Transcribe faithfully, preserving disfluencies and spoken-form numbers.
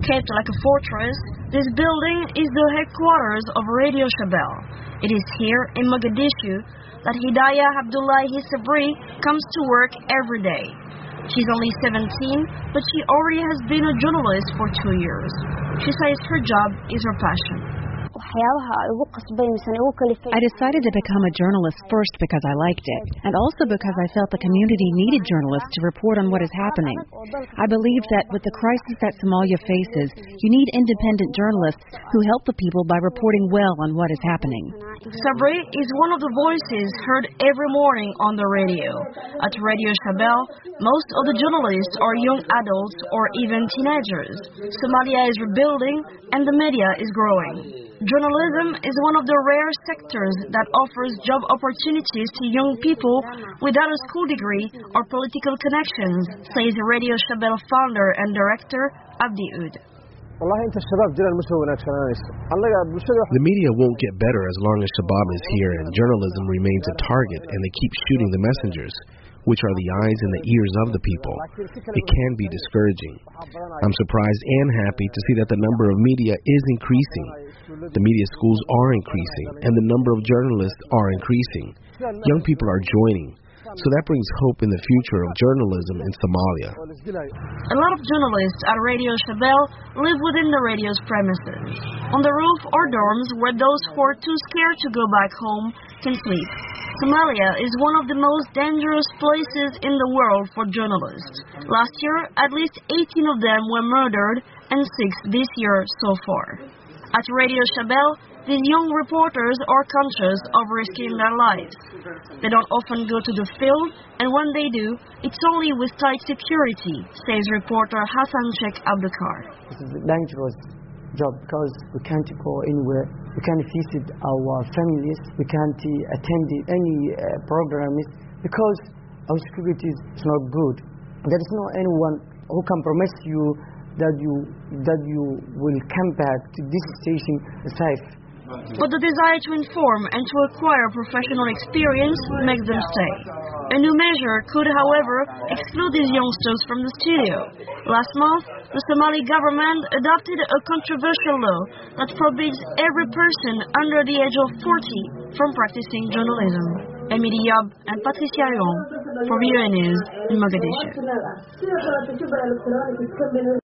Kept like a fortress, this building is the headquarters of Radio Shabelle. It is here in Mogadishu that Hidayah Abdullahi Sabri comes to work every day. She's only seventeen, but she already has been a journalist for two years. She says her job is her passion. I decided to become a journalist first because I liked it, and also because I felt the community needed journalists to report on what is happening. I believe that with the crisis that Somalia faces, you need independent journalists who help the people by reporting well on what is happening. Sabri is one of the voices heard every morning on the radio. At Radio Shabelle, most of the journalists are young adults or even teenagers. Somalia is rebuilding and the media is growing. Journalism is one of the rare sectors that offers job opportunities to young people without a school degree or political connections, says Radio Shabelle founder and director Abdi Oud. The media won't get better as long as Shabab is here and journalism remains a target and they keep shooting the messengers, which are the eyes and the ears of the people. It can be discouraging. I'm surprised and happy to see that the number of media is increasing. The media schools are increasing, and the number of journalists are increasing. Young people are joining. So that brings hope in the future of journalism in Somalia. A lot of journalists at Radio Shabelle live within the radio's premises, on the roof or dorms where those who are too scared to go back home can sleep. Somalia is one of the most dangerous places in the world for journalists. Last year, at least eighteen of them were murdered, and six this year so far. At Radio Shabelle, these young reporters are conscious of risking their lives. They don't often go to the field, and when they do, it's only with tight security, says reporter Hassan Sheikh Abdukar. This is a dangerous job because we can't go anywhere. We can't visit our families. We can't attend any uh, programs because our security is not good. There is no anyone who can promise you that you that you will come back to this station safe. But the desire to inform and to acquire professional experience makes them stay. A new measure could, however, exclude these youngsters from the studio. Last month, the Somali government adopted a controversial law that forbids every person under the age of forty from practicing journalism. Emily Yab and Patricia Yon for V O A News in Mogadishu.